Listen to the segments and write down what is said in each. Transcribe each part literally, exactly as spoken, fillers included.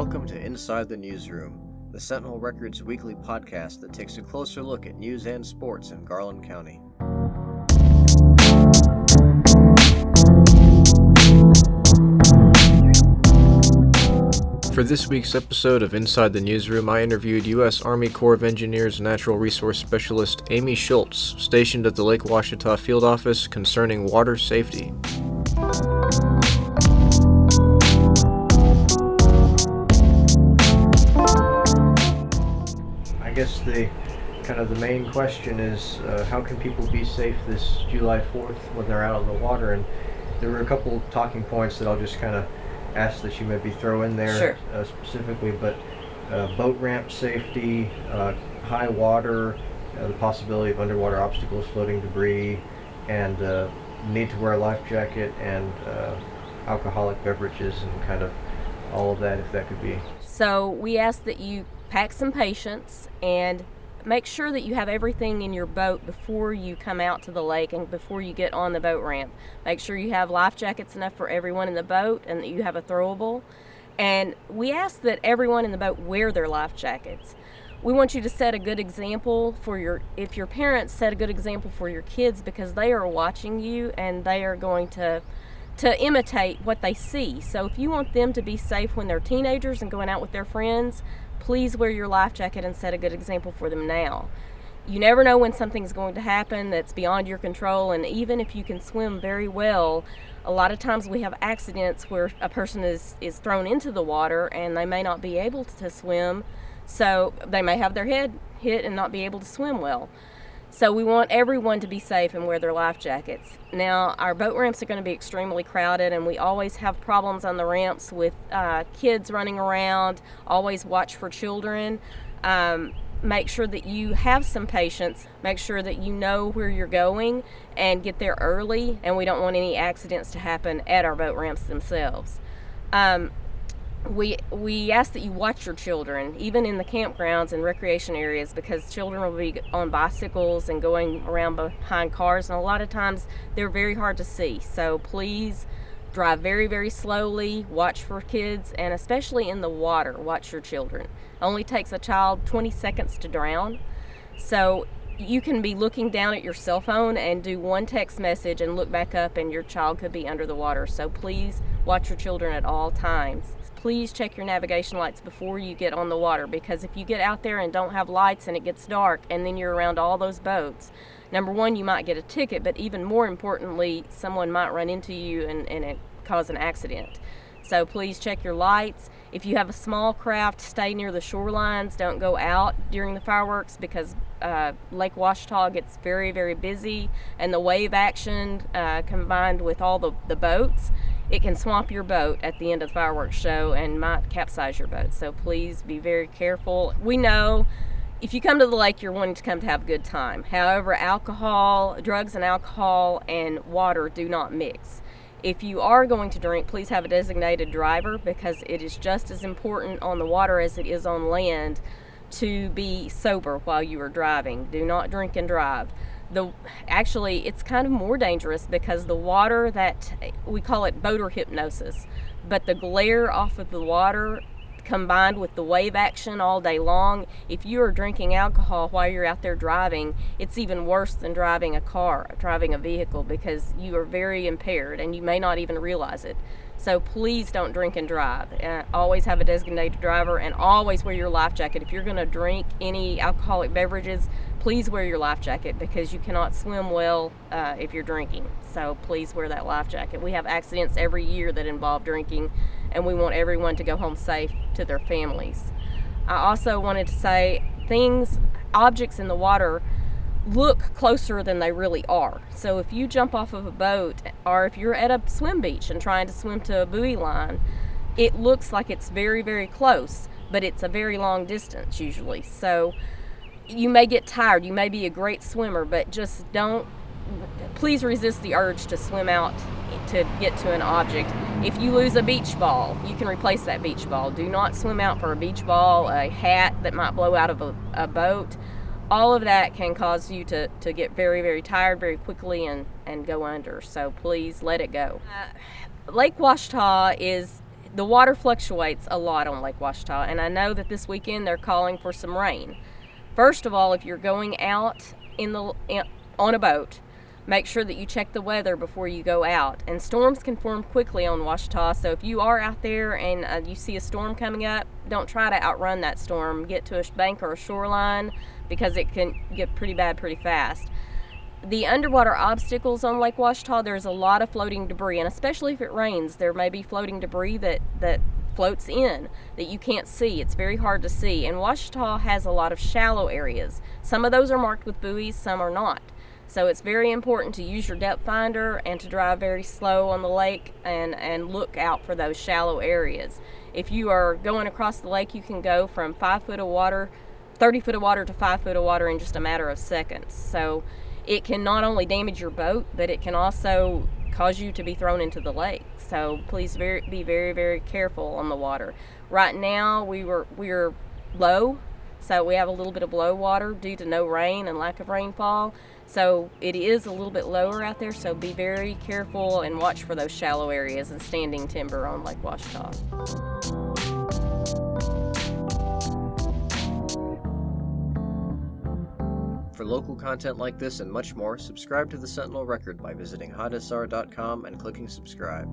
Welcome to Inside the Newsroom, the Sentinel Records weekly podcast that takes a closer look at news and sports in Garland County. For this week's episode of Inside the Newsroom, I interviewed U S Army Corps of Engineers Natural Resource Specialist Amy Schultz, stationed at the Lake Ouachita Field Office, concerning water safety. I guess the kind of the main question is uh, how can people be safe this July fourth when they're out on the water? And there were a couple talking points that I'll just kind of ask that you maybe throw in there. Sure. uh, specifically, but uh, boat ramp safety, uh, high water, uh, the possibility of underwater obstacles, floating debris, and uh, need to wear a life jacket, and uh, alcoholic beverages, and kind of all of that, if that could be. So we ask that you pack some patience and make sure that you have everything in your boat before you come out to the lake and before you get on the boat ramp. Make sure you have life jackets enough for everyone in the boat and that you have a throwable. And we ask that everyone in the boat wear their life jackets. We want you to set a good example for your, if your parents set a good example for your kids, because they are watching you and they are going to to imitate what they see. So if you want them to be safe when they're teenagers and going out with their friends, please wear your life jacket and set a good example for them now. You never know when something's going to happen that's beyond your control, and even if you can swim very well, a lot of times we have accidents where a person is, is thrown into the water and they may not be able to swim, so they may have their head hit and not be able to swim well. So we want everyone to be safe and wear their life jackets. Now, our boat ramps are going to be extremely crowded, and we always have problems on the ramps with uh, kids running around. Always watch for children. Um, make sure that you have some patience. Make sure that you know where you're going and get there early, and we don't want any accidents to happen at our boat ramps themselves. Um, We we ask that you watch your children, even in the campgrounds and recreation areas, because children will be on bicycles and going around behind cars, and a lot of times they're very hard to see. So please drive very, very slowly, watch for kids, and especially in the water, watch your children. It only takes a child twenty seconds to drown. So you can be looking down at your cell phone and do one text message and look back up and your child could be under the water. So please watch your children at all times. Please check your navigation lights before you get on the water, because if you get out there and don't have lights and it gets dark and then you're around all those boats, number one, you might get a ticket, but even more importantly, someone might run into you and, and it cause an accident. So please check your lights. If you have a small craft, stay near the shorelines. Don't go out during the fireworks, because uh, Lake Ouachita gets very, very busy, and the wave action uh, combined with all the, the boats, it can swamp your boat at the end of the fireworks show and might capsize your boat. So please be very careful. We know if you come to the lake, you're wanting to come to have a good time. However, alcohol, drugs and alcohol and water do not mix. If you are going to drink, please have a designated driver, because it is just as important on the water as it is on land to be sober while you are driving. Do not drink and drive. The actually, it's kind of more dangerous because the water that, we call it boater hypnosis, but the glare off of the water combined with the wave action all day long, if you are drinking alcohol while you're out there driving, it's even worse than driving a car, driving a vehicle, because you are very impaired and you may not even realize it. So please don't drink and drive. Uh, always have a designated driver, and always wear your life jacket. If you're going to drink any alcoholic beverages, please wear your life jacket, because you cannot swim well uh, if you're drinking. So please wear that life jacket. We have accidents every year that involve drinking, and we want everyone to go home safe to their families. I also wanted to say things, objects in the water look closer than they really are. So if you jump off of a boat, or if you're at a swim beach and trying to swim to a buoy line, it looks like it's very, very close, but it's a very long distance usually. So you may get tired, you may be a great swimmer, but just don't, please resist the urge to swim out to get to an object. If you lose a beach ball, you can replace that beach ball. Do not swim out for a beach ball, a hat that might blow out of a, a boat. All of that can cause you to, to get very, very tired very quickly and, and go under. So please let it go. Uh, Lake Ouachita is the water fluctuates a lot on Lake Ouachita, and I know that this weekend they're calling for some rain. First of all, if you're going out in the in, on a boat, make sure that you check the weather before you go out. And storms can form quickly on Ouachita, so if you are out there and uh, you see a storm coming up, don't try to outrun that storm. Get to a bank or a shoreline, because it can get pretty bad pretty fast. The underwater obstacles on Lake Ouachita, there's a lot of floating debris, and especially if it rains, there may be floating debris that, that floats in that you can't see. It's very hard to see. And Ouachita has a lot of shallow areas. Some of those are marked with buoys, some are not. So it's very important to use your depth finder and to drive very slow on the lake and, and look out for those shallow areas. If you are going across the lake, you can go from five foot of water, thirty foot of water to five foot of water in just a matter of seconds. So it can not only damage your boat, but it can also cause you to be thrown into the lake. So please very, be very, very careful on the water. Right now we were we're low, so we have a little bit of low water due to no rain and lack of rainfall. So it is a little bit lower out there, so be very careful and watch for those shallow areas and standing timber on Lake Ouachita. For local content like this and much more, subscribe to the Sentinel Record by visiting hot s r dot com and clicking subscribe.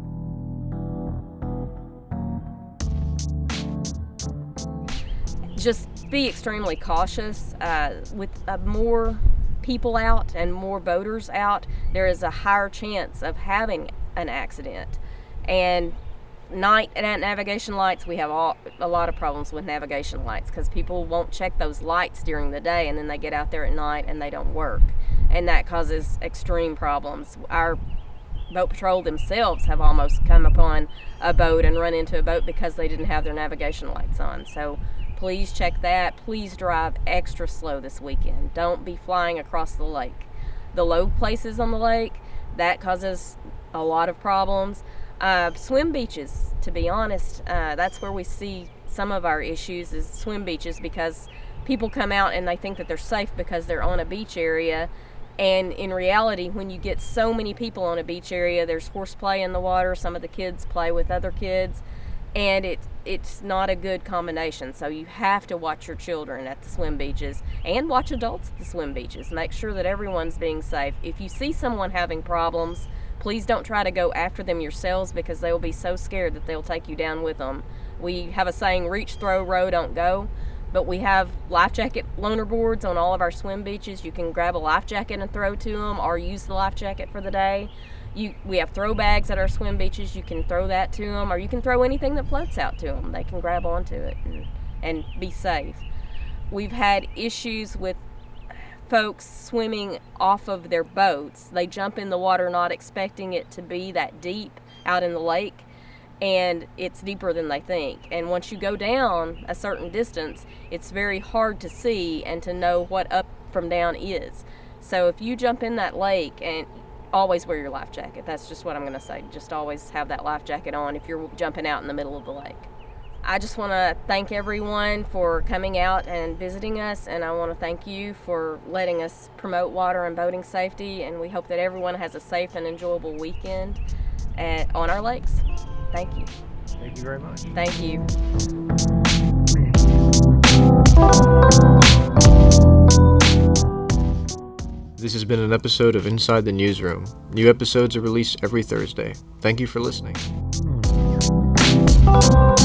Just be extremely cautious. Uh, with uh, more people out and more boaters out, there is a higher chance of having an accident. And night and navigation lights, we have all, a lot of problems with navigation lights because people won't check those lights during the day, and then they get out there at night and they don't work, and that causes extreme problems. Our boat patrol themselves have almost come upon a boat and run into a boat because they didn't have their navigation lights on. So please check that. Please drive extra slow this weekend. Don't be flying across the lake. The low places on the lake, that causes a lot of problems. Uh, swim beaches, to be honest, uh, that's where we see some of our issues, is swim beaches, because people come out and they think that they're safe because they're on a beach area, and in reality, when you get so many people on a beach area, there's horseplay in the water, some of the kids play with other kids, and it, it's not a good combination. So you have to watch your children at the swim beaches and watch adults at the swim beaches. Make sure that everyone's being safe. If you see someone having problems, please don't try to go after them yourselves, because they will be so scared that they'll take you down with them. We have a saying, reach, throw, row, don't go. But we have life jacket loaner boards on all of our swim beaches. You can grab a life jacket and throw to them, or use the life jacket for the day. You, we have throw bags at our swim beaches. You can throw that to them, or you can throw anything that floats out to them. They can grab onto it and, and be safe. We've had issues with folks swimming off of their boats. They jump in the water not expecting it to be that deep out in the lake, and it's deeper than they think. And once you go down a certain distance, it's very hard to see and to know what up from down is. So if you jump in that lake, and always wear your life jacket. That's just what I'm going to say. Just always have that life jacket on if you're jumping out in the middle of the lake. I just want to thank everyone for coming out and visiting us, and I want to thank you for letting us promote water and boating safety, and we hope that everyone has a safe and enjoyable weekend at, on our lakes. Thank you. Thank you very much. Thank you. This has been an episode of Inside the Newsroom. New episodes are released every Thursday. Thank you for listening.